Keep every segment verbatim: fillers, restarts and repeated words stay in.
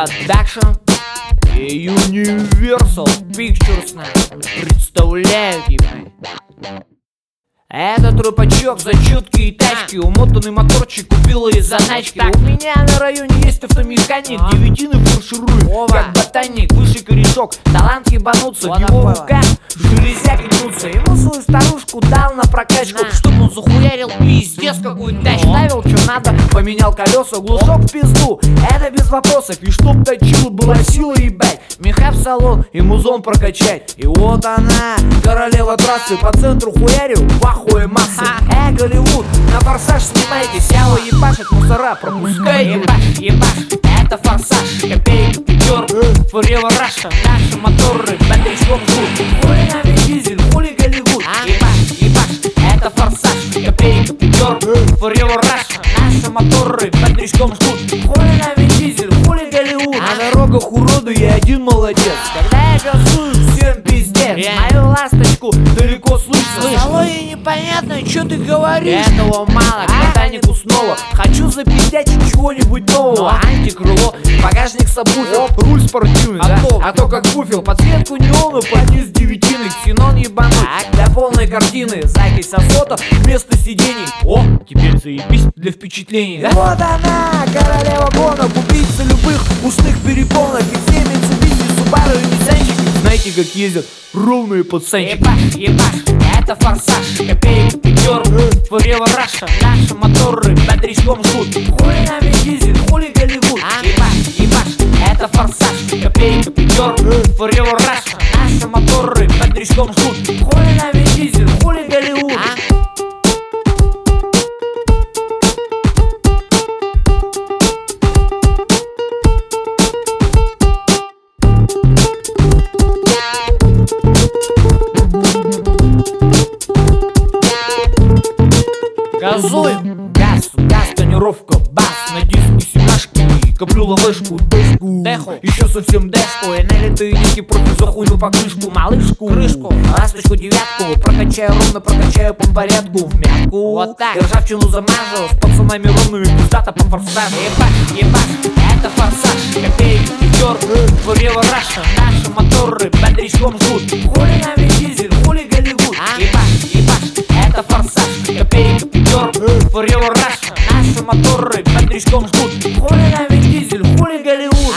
Production и Universal Pictures представляют, ебать. Этот рэпачок за чуткие тачки, умотанный моторчик купила из заначки. Так, у меня на районе есть автомеханик, девятины фарширует, как ботаник, выше корешок. Талант ебануться, в его руках железяки гнутся. Ему свою старушку дал на прокачку, чтоб он захуярил пиздец какую тачку. Ставил что надо, поменял колеса, глушок в пизду, это без вопросов. И чтоб точила была сила, ебать, меха в салон и музон прокачать. И вот она, королева трассы, по центру хуярю, вахуя массы. Э, Голливуд, на форсаж снимайте, сяла ебашит, мусора пропускай. Ебаш, ебаш, это форсаж, копейка, пятер, Forever Russia, наши моторы, батарейком жгут. Хули нами дизель, хули Голливуд. Ебаш, ебаш, это форсаж, копейка, пятер, Forever Russia, наши моторы, батарейком жгут. Хули нами дизель, хули Голливуд. На дорогах уроду я один молодец, когда я газую, всем пиздец. Мою ласточку далеко слышно. В салоне непонятно, что ты говоришь. Этого мало, к ботанику снова. Хочу запиздять чего-нибудь нового. Антикрыло, багажник сабвуфер, руль спортивный, да? А то как буфер, подсветку неону, подниз девятины, ксенон ебануть. Для полной картины закись асфота вместо сидений. О, теперь заебись для впечатлений, да? Вот она, королева гонок, убийца любых устных перепонок. И все Mitsubishi, Subaru и Nissanчики, знаете, как ездят ровные пацанчики. Ебаш, ебаш, это форсаж, копейка, пятер, Forever Russia, наши моторы батарейком жгут. Хули нами дизель, хули Голливуд. Ебаш, ебаш, это форсаж, копейка, пятер, Forever Russia, наши моторы батарейком жгут. Хули нами дизель, хули Голливуд. Газуем, газ, газ, тонировка, бас, на диске семашки, коплю лавешку, дешку, деху, еще совсем дешку, и налитые диски против за хуйню по крышку, малышку, крышку, ласточку, девятку, прокачаю ровно, прокачаю по порядку, в мятку, вот так, и ржавчину замажу, с пацанами ровными, пиздата по форсажу. Ебаш, ебаш, это форсаж, копейка, пятер, Forever Russia, наши моторы батарейком жгут. Хули нами дизель, хули Голливуд. Ебаш, ебаш, это форсаж, копейка, пятер, Forever Russia, наши моторы батарейком жгут. Хули нами дизель, хули Голливуд.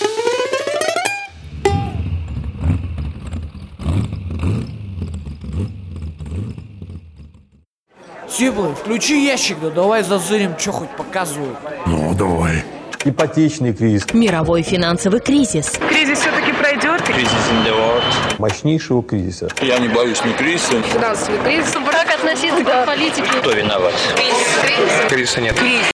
Сиплый, включи ящик, да давай зазырим, что хоть показывают. Ну, давай. Ипотечный кризис. Мировой финансовый кризис. Кризис все-таки пройдет. Кризис in the world. Мощнейшего кризиса. Я не боюсь ни кризиса. Финансовый кризис. Как относиться к политике? Кто виноват? Кризис. Кризиса нет.